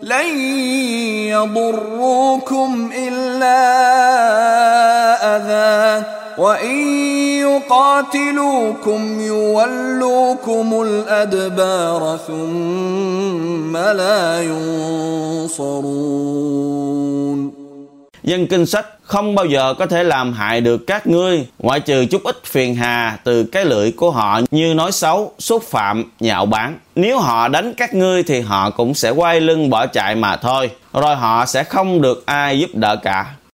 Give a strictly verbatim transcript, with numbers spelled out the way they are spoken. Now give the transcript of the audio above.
لن يضروكم إلا أذى وإن يقاتلوكم يولوكم الأدبار ثم لا ينصرون. Dân kinh sách không bao giờ có thể làm hại được các ngươi, ngoại trừ chút ít phiền hà từ cái lưỡi của họ như nói xấu, xúc phạm, nhạo báng. Nếu họ đánh các ngươi thì họ cũng sẽ quay lưng bỏ chạy mà thôi, rồi họ sẽ không được ai giúp đỡ cả.